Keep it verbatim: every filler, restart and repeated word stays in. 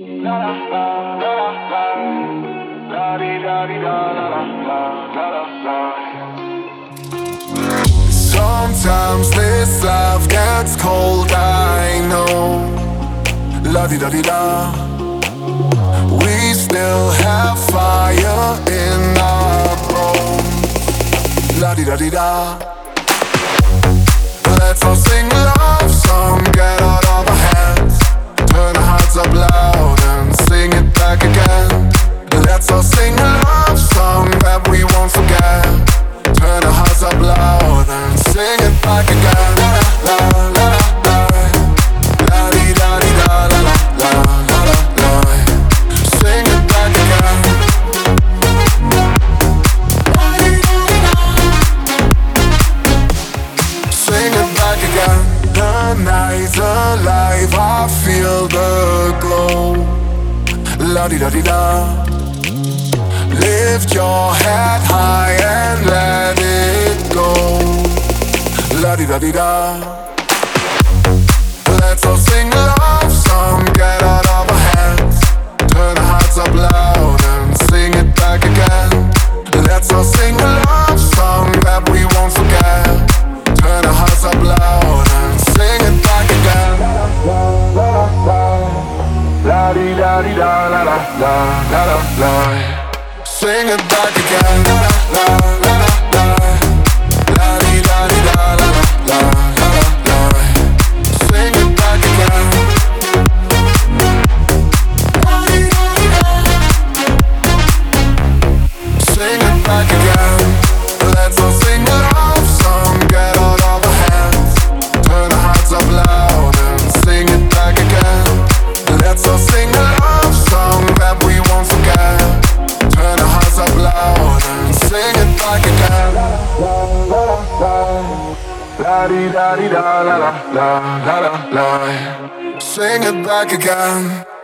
Sometimes this love gets cold, I know. La di da di da. We still have fire in our bones. La di da di da. Let's all sing a love song, get out of our heads. Turn our hearts up loud and sing it back again. Let's all sing a love song that we won't forget. Turn our hearts up loud and sing it back again. La la la la, la di da di da, la la la la la la. Sing it back again. La di da di da. Sing it back again. The night's alive, I feel the glow. La di da di da. Lift your head high and let it go. La di da di da. Let's all sing a love song, get out of our heads. Turn our hearts up loud and sing it back again. Let's all sing a love song that we won't forget. Turn our hearts up loud and sing it back again. La di da di da, la la la la la la. Sing it back again. La la la la la. La di da di da, la la la la la. Sing it back again. La di da di da. Sing it back again. Let's all sing a love song, get out of our heads. Turn our hearts up loud and sing it back again. Let's all sing a love song that we won't forget. Turn our hearts up loud and sing it back again. La di da di da, la la la la la la. Sing it back again.